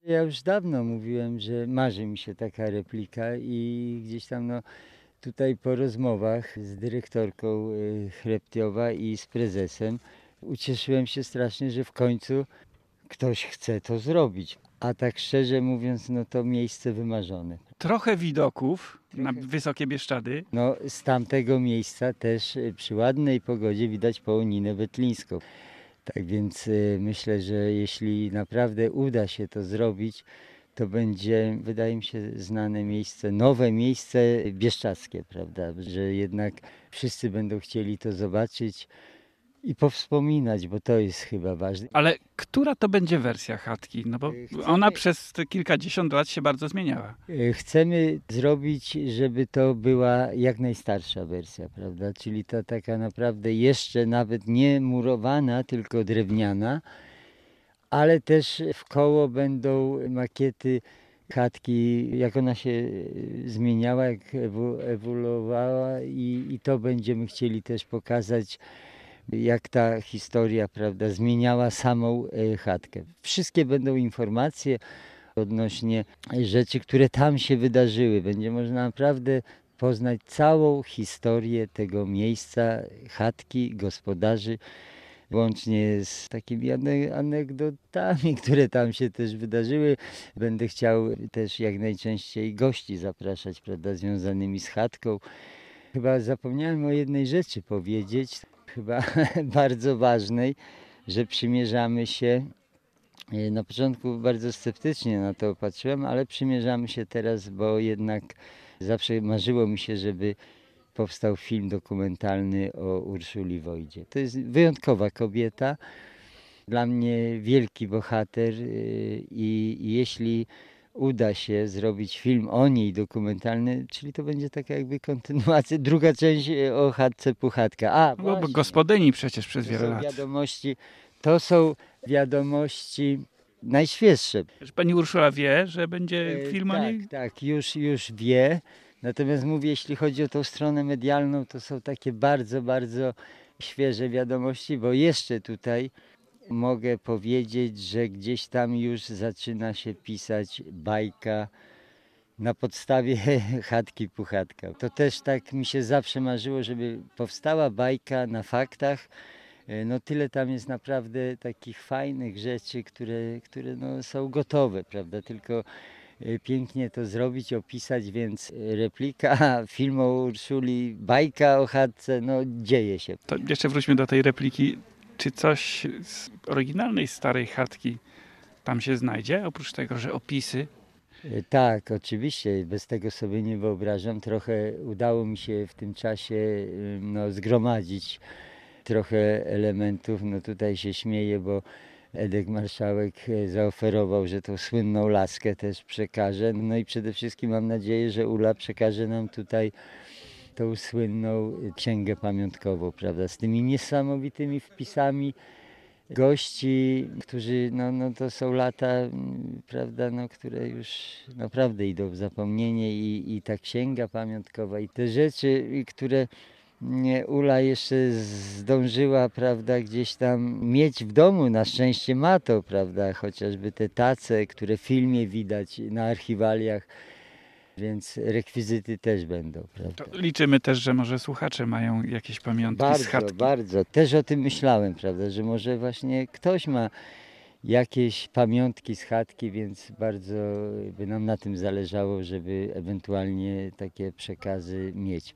Ja już dawno mówiłem, że marzy mi się taka replika i gdzieś tam tutaj po rozmowach z dyrektorką Chreptiowa i z prezesem ucieszyłem się strasznie, że w końcu ktoś chce to zrobić. A tak szczerze mówiąc, to miejsce wymarzone. Trochę widoków na Trochę. Wysokie Bieszczady. Z tamtego miejsca też przy ładnej pogodzie widać Połoninę Wetlińską. Tak więc myślę, że jeśli naprawdę uda się to zrobić, to będzie, wydaje mi się, znane miejsce, nowe miejsce bieszczadzkie, prawda? Że jednak wszyscy będą chcieli to zobaczyć i powspominać, bo to jest chyba ważne. Ale która to będzie wersja chatki? No bo ona przez te kilkadziesiąt lat się bardzo zmieniała. Chcemy zrobić, żeby to była jak najstarsza wersja, prawda? Czyli ta taka naprawdę jeszcze nawet nie murowana, tylko drewniana, ale też w koło będą makiety chatki, jak ona się zmieniała, jak ewoluowała i to będziemy chcieli też pokazać, jak ta historia, prawda, zmieniała samą chatkę. Wszystkie będą informacje odnośnie rzeczy, które tam się wydarzyły. Będzie można naprawdę poznać całą historię tego miejsca, chatki, gospodarzy, łącznie z takimi anegdotami, które tam się też wydarzyły. Będę chciał też jak najczęściej gości zapraszać, prawda, związanymi z chatką. Chyba zapomniałem o jednej rzeczy powiedzieć, chyba bardzo ważnej, że przymierzamy się. Na początku bardzo sceptycznie na to patrzyłem, ale przymierzamy się teraz, bo jednak zawsze marzyło mi się, żeby powstał film dokumentalny o Urszuli Wojdzie. To jest wyjątkowa kobieta, dla mnie wielki bohater i jeśli uda się zrobić film o niej dokumentalny, czyli to będzie taka jakby kontynuacja, druga część o chatce Puchatka. A, No bo właśnie, gospodyni przecież przez to wiele są lat. wiadomości, to są wiadomości najświeższe. Że pani Urszula wie, że będzie film o niej? Tak, już wie. Natomiast mówię, jeśli chodzi o tą stronę medialną, to są takie bardzo, bardzo świeże wiadomości, bo jeszcze tutaj mogę powiedzieć, że gdzieś tam już zaczyna się pisać bajka na podstawie chatki Puchatka. To też tak mi się zawsze marzyło, żeby powstała bajka na faktach. Tyle tam jest naprawdę takich fajnych rzeczy, które są gotowe, prawda? Tylko pięknie to zrobić, opisać, więc replika filmu o Urszuli, bajka o chatce, dzieje się. To jeszcze wróćmy do tej repliki. Czy coś z oryginalnej starej chatki tam się znajdzie? Oprócz tego, że opisy. Tak, oczywiście, bez tego sobie nie wyobrażam. Trochę udało mi się w tym czasie zgromadzić trochę elementów. Tutaj się śmieję, bo Edek Marszałek zaoferował, że tą słynną laskę też przekaże. I przede wszystkim mam nadzieję, że Ula przekaże nam tutaj tą słynną księgę pamiątkową, prawda, z tymi niesamowitymi wpisami gości, którzy, to są lata, prawda, które już naprawdę idą w zapomnienie i ta księga pamiątkowa i te rzeczy, które Ula jeszcze zdążyła, prawda, gdzieś tam mieć w domu, na szczęście ma to, prawda, chociażby te tace, które w filmie widać na archiwaliach, więc rekwizyty też będą, prawda. To liczymy też, że może słuchacze mają jakieś pamiątki z Bardzo, chatki. bardzo. Też o tym myślałem, prawda, że może właśnie ktoś ma jakieś pamiątki z chatki, więc bardzo by nam na tym zależało, żeby ewentualnie takie przekazy mieć.